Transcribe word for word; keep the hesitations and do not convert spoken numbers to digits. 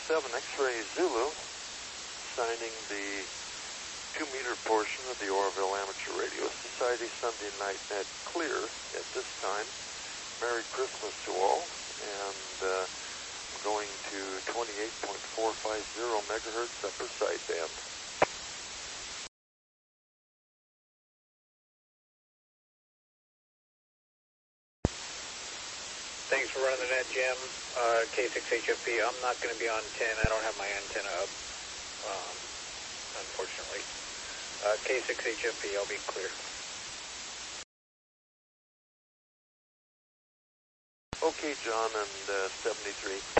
seven X-Ray Zulu, signing the two-meter portion of the Oroville Amateur Radio Society Sunday Night Net clear at this time. Merry Christmas to all, and uh, I'm going to twenty-eight point four five zero megahertz upper sideband. Thanks for running the net, Jim. Uh, K six H F P, I'm not going to be on ten. I don't have my antenna up, um, unfortunately. Uh, K six H F P, I'll be clear. Okay, John, and uh, seventy-three.